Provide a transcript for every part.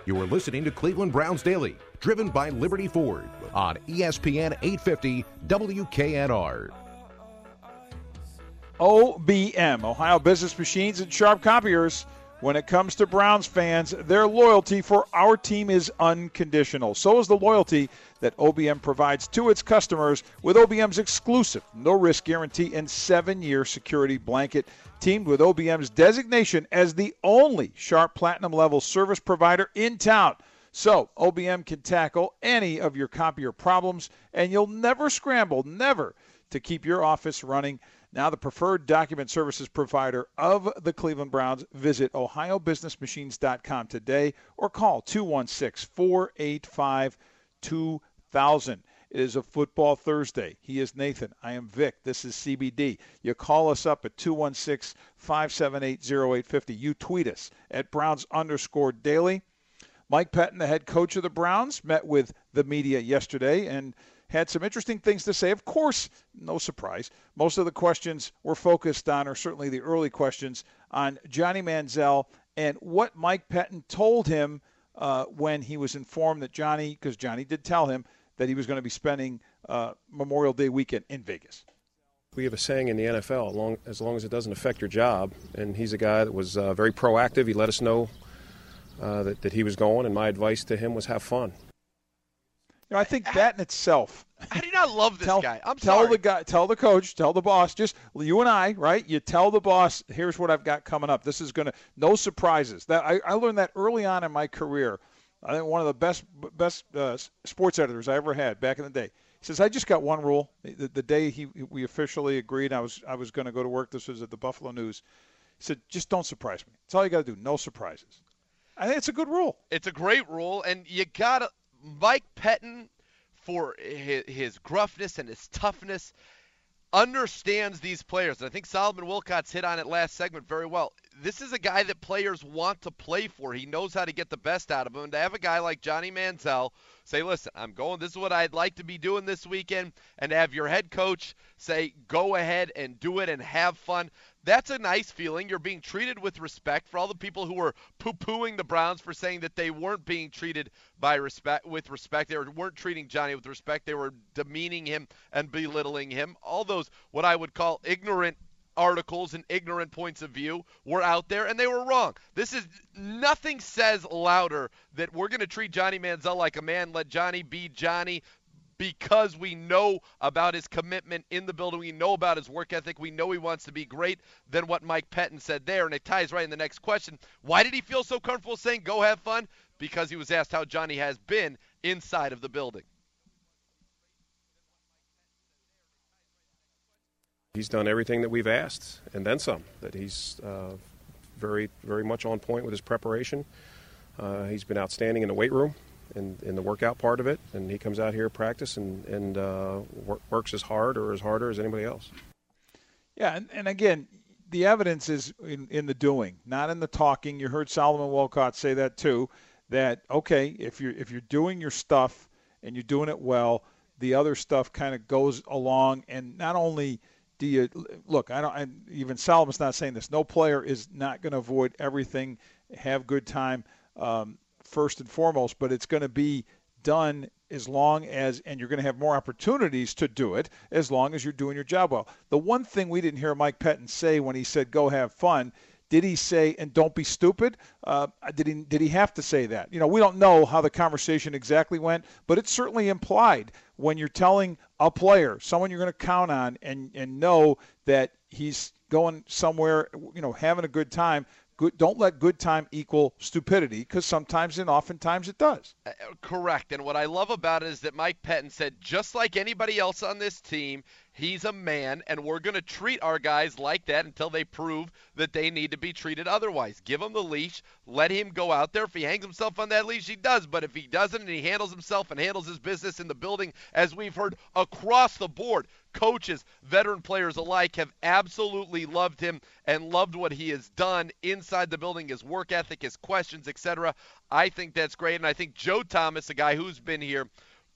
You are listening to Cleveland Browns Daily, driven by Liberty Ford on ESPN 850 WKNR. OBM, Ohio Business Machines and Sharp Copiers. When it comes to Browns fans, their loyalty for our team is unconditional. So is the loyalty that OBM provides to its customers with OBM's exclusive no-risk guarantee and 7-year security blanket, teamed with OBM's designation as the only Sharp Platinum level service provider in town. So OBM can tackle any of your copier problems, and you'll never scramble, never, to keep your office running. Now the preferred document services provider of the Cleveland Browns. Visit ohiobusinessmachines.com today or call 216-485-2000. It is a football Thursday. He is Nathan. I am Vic. This is CBD. You call us up at 216-578-0850. You tweet us at Browns_Daily. Mike Pettine, the head coach of the Browns, met with the media yesterday and had some interesting things to say. Of course, no surprise. Most of the questions were focused on, or certainly the early questions, on Johnny Manziel and what Mike Pettine told him when he was informed that Johnny, because Johnny did tell him that he was going to be spending Memorial Day weekend in Vegas. We have a saying in the NFL, as long as it doesn't affect your job, and he's a guy that was very proactive. He let us know that he was going, and my advice to him was have fun. You know, I think that in itself. How do you not love this guy? I'm sorry. Tell the guy, tell the coach, tell the boss. Just you and I, right? You tell the boss, here's what I've got coming up. This is going to no surprises. That I learned that early on in my career. I think one of the best sports editors I ever had back in the day. He says, I just got one rule. The day we officially agreed, I was going to go to work. This was at the Buffalo News. He said, just don't surprise me. That's all you got to do. No surprises. I think it's a good rule. It's a great rule, and you got to Mike Pettine, for his gruffness and his toughness, understands these players. And I think Solomon Wilcots hit on it last segment very well. This is a guy that players want to play for. He knows how to get the best out of him. And to have a guy like Johnny Manziel say, listen, this is what I'd like to be doing this weekend, and to have your head coach say, go ahead and do it and have fun, that's a nice feeling. You're being treated with respect. For all the people who were poo-pooing the Browns for saying that they weren't being treated with respect, they weren't treating Johnny with respect, they were demeaning him and belittling him. All those what I would call ignorant articles and ignorant points of view were out there, and they were wrong. Nothing says louder that we're going to treat Johnny Manziel like a man, let Johnny be Johnny, because we know about his commitment in the building, we know about his work ethic, we know he wants to be great, than what Mike Pettine said there. And it ties right in the next question. Why did he feel so comfortable saying go have fun? Because he was asked how Johnny has been inside of the building. He's done everything that we've asked, and then some. That he's very, very much on point with his preparation. He's been outstanding in the weight room and in the workout part of it, and he comes out here practice and works as hard or as harder as anybody else. Yeah, and again, the evidence is in the doing, not in the talking. You heard Solomon Wilcots say that too. That okay, if you're doing your stuff and you're doing it well, the other stuff kind of goes along, and not only do you look, even Solomon's not saying this. No player is not going to avoid everything, have good time first and foremost, but it's going to be done as long as, and you're going to have more opportunities to do it as long as you're doing your job well. The one thing we didn't hear Mike Pettine say when he said go have fun, did he say, and don't be stupid? Did he have to say that? You know, we don't know how the conversation exactly went, but it's certainly implied when you're telling a player, someone you're going to count on, and know that he's going somewhere, you know, having a good time. Don't let good time equal stupidity, because sometimes and oftentimes it does. Correct. And what I love about it is that Mike Pettine said, just like anybody else on this team, he's a man, and we're going to treat our guys like that until they prove that they need to be treated otherwise. Give him the leash. Let him go out there. If he hangs himself on that leash, he does. But if he doesn't and he handles himself and handles his business in the building, as we've heard across the board, coaches, veteran players alike have absolutely loved him and loved what he has done inside the building, his work ethic, his questions, etc. I think that's great. And I think Joe Thomas, a guy who's been here,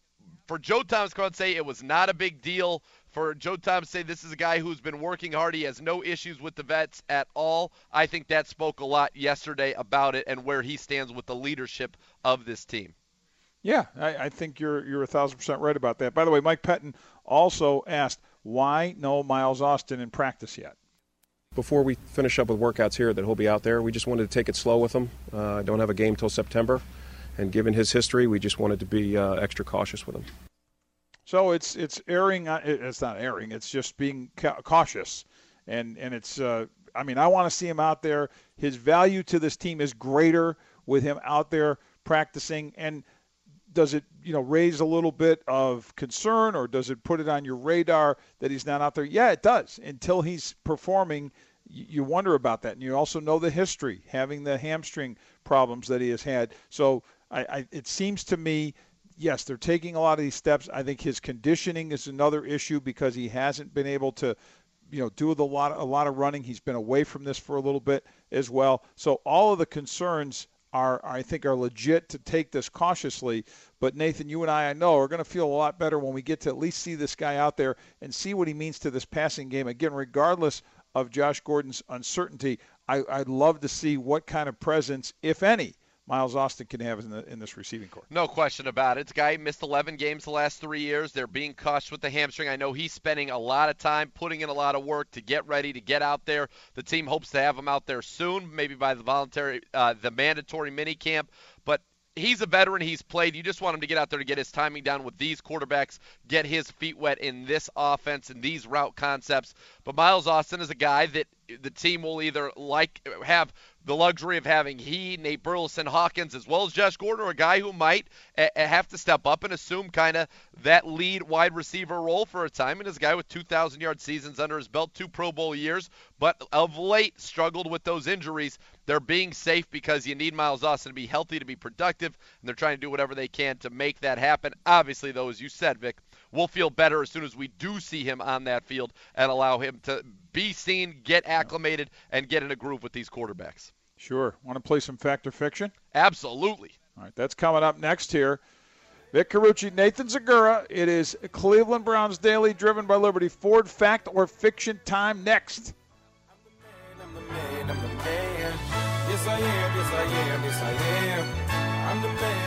for Joe Thomas to come out and say it was not a big deal, for Joe Thomas to say this is a guy who's been working hard, he has no issues with the vets at all, I think that spoke a lot yesterday about it and where he stands with the leadership of this team. Yeah, I think you're 1,000% right about that. By the way, Mike Pettine also asked, why no Miles Austin in practice yet? Before we finish up with workouts here that he'll be out there, we just wanted to take it slow with him. Don't have a game till September, and given his history, we just wanted to be extra cautious with him. So it's erring. It's not erring. It's just being cautious, and it's. I mean, I want to see him out there. His value to this team is greater with him out there practicing. And does it, raise a little bit of concern, or does it put it on your radar that he's not out there? Yeah, it does. Until he's performing, you wonder about that. And you also know the history, having the hamstring problems that he has had. So it seems to me, yes, they're taking a lot of these steps. I think his conditioning is another issue because he hasn't been able to, do a lot of running. He's been away from this for a little bit as well. So all of the concerns I think are legit to take this cautiously. But Nathan, you and I know, are going to feel a lot better when we get to at least see this guy out there and see what he means to this passing game. Again, regardless of Josh Gordon's uncertainty, I'd love to see what kind of presence, if any, Miles Austin can have in this receiving corps. No question about it. It's a guy who missed 11 games the last 3 years. They're being cautious with the hamstring. I know he's spending a lot of time putting in a lot of work to get ready, to get out there. The team hopes to have him out there soon, maybe by the mandatory mini camp. But he's a veteran. He's played. You just want him to get out there to get his timing down with these quarterbacks, get his feet wet in this offense and these route concepts. But Miles Austin is a guy that the team will either have the luxury of having Nate Burleson, Hawkins, as well as Josh Gordon, or a guy who might have to step up and assume kind of that lead wide receiver role for a time. And is a guy with 2,000-yard seasons under his belt, 2 Pro Bowl years, but of late struggled with those injuries. They're being safe because you need Miles Austin to be healthy, to be productive, and they're trying to do whatever they can to make that happen. Obviously, though, as you said, Vic, we'll feel better as soon as we do see him on that field and allow him to be seen, get acclimated, and get in a groove with these quarterbacks. Sure. Want to play some Fact or Fiction? Absolutely. All right, that's coming up next here. Vic Carucci, Nathan Zegura. It is Cleveland Browns Daily, driven by Liberty Ford. Fact or Fiction time next. I'm the man. Yes, I am. Yes, I am. Yes, I am. I'm the man.